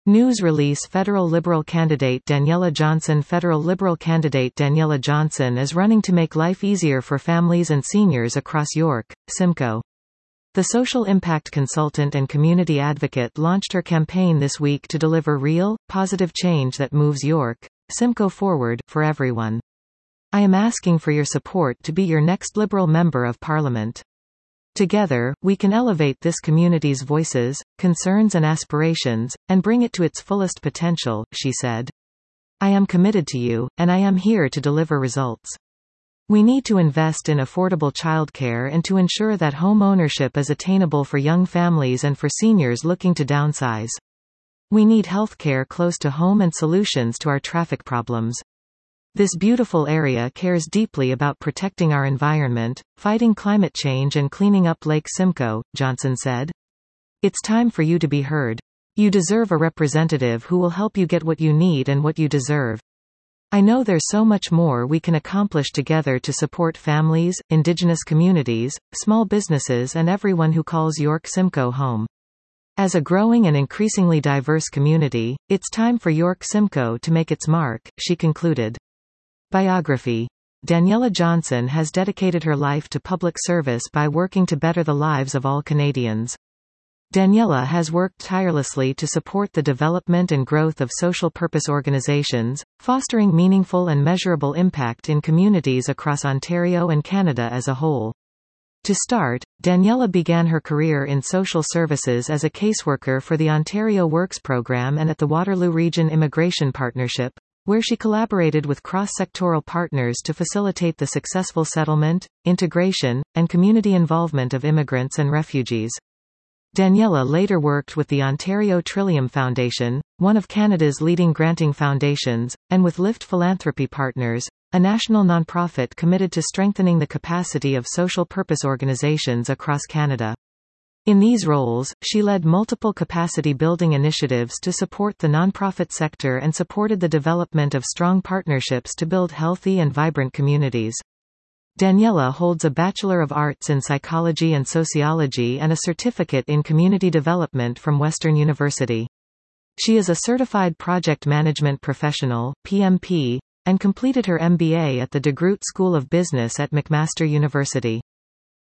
News release Federal Liberal candidate Daniella Johnson Federal Liberal candidate Daniella Johnson is running to make life easier for families and seniors across York, Simcoe. The social impact consultant and community advocate launched her campaign this week to deliver real, positive change that moves York, Simcoe forward, for everyone. I am asking for your support to be your next Liberal Member of Parliament. Together, we can elevate this community's voices, concerns and aspirations, and bring it to its fullest potential, she said. I am committed to you, and I am here to deliver results. We need to invest in affordable childcare and to ensure that home ownership is attainable for young families and for seniors looking to downsize. We need healthcare close to home and solutions to our traffic problems. This beautiful area cares deeply about protecting our environment, fighting climate change and cleaning up Lake Simcoe, Johnson said. It's time for you to be heard. You deserve a representative who will help you get what you need and what you deserve. I know there's so much more we can accomplish together to support families, Indigenous communities, small businesses and everyone who calls York Simcoe home. As a growing and increasingly diverse community, it's time for York Simcoe to make its mark, she concluded. Biography. Daniella Johnson has dedicated her life to public service by working to better the lives of all Canadians. Daniella has worked tirelessly to support the development and growth of social purpose organizations, fostering meaningful and measurable impact in communities across Ontario and Canada as a whole. To start, Daniella began her career in social services as a caseworker for the Ontario Works program and at the Waterloo Region Immigration Partnership, where she collaborated with cross-sectoral partners to facilitate the successful settlement, integration, and community involvement of immigrants and refugees. Daniella later worked with the Ontario Trillium Foundation, one of Canada's leading granting foundations, and with Lift Philanthropy Partners, a national nonprofit committed to strengthening the capacity of social purpose organizations across Canada. In these roles, she led multiple capacity-building initiatives to support the nonprofit sector and supported the development of strong partnerships to build healthy and vibrant communities. Daniella holds a Bachelor of Arts in Psychology and Sociology and a certificate in Community Development from Western University. She is a Certified Project Management Professional, PMP, and completed her MBA at the DeGroote School of Business at McMaster University.